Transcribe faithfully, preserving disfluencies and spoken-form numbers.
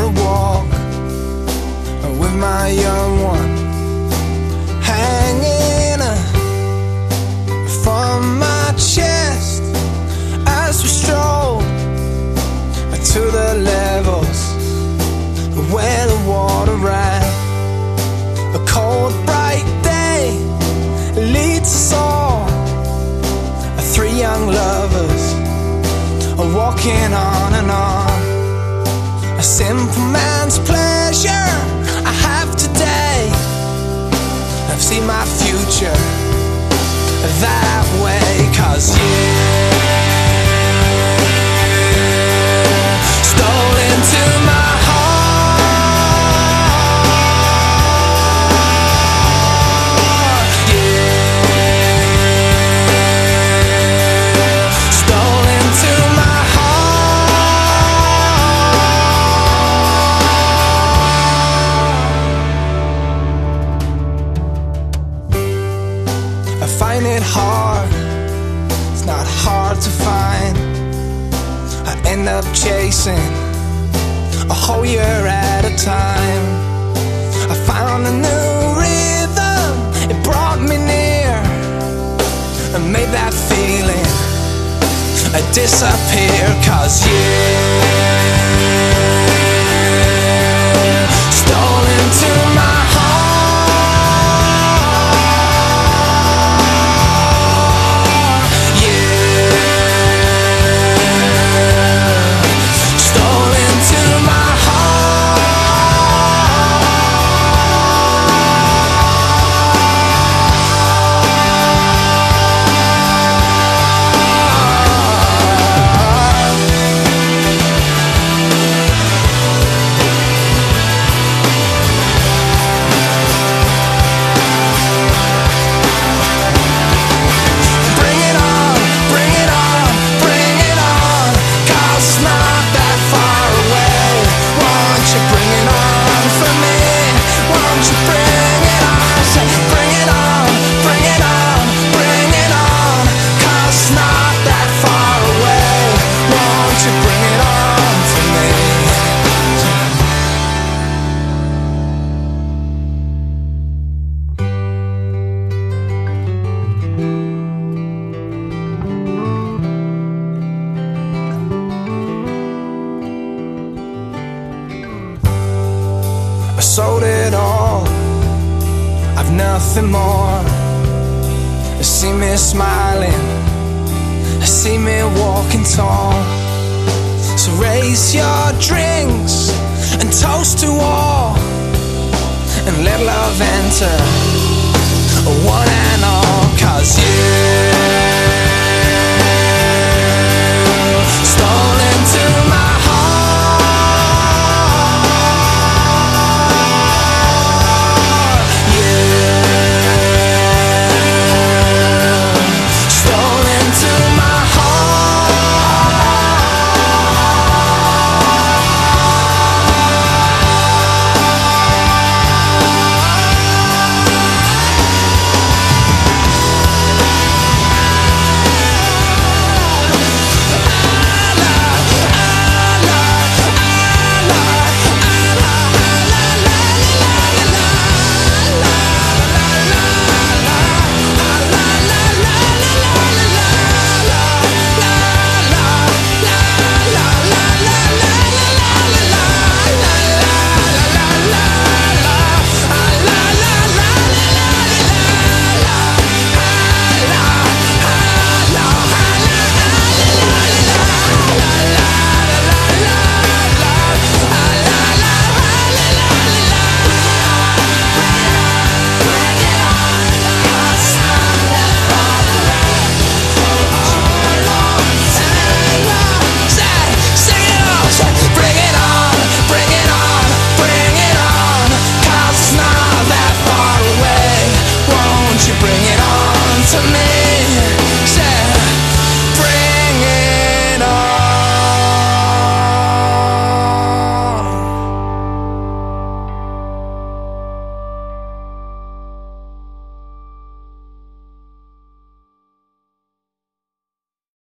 to walk with my young one hanging from my chest as we stroll to the levels where the water ran. A cold bright day leads us all, three young lovers are walking on and on. A simple man's pleasure I have today. I've seen my future that way, 'cause you stole into my heart. Yeah, stole into my heart. I find it hard, it's not hard to find. I end up chasing a whole year at a time. I found a new rhythm, it brought me near and made that feeling disappear. 'Cause you stole into my heart. Yeah, stole into my I sold it all, I've nothing more. See me smiling, see me walking tall. So raise your drinks and toast to all, and let love enter one and all. 'Cause you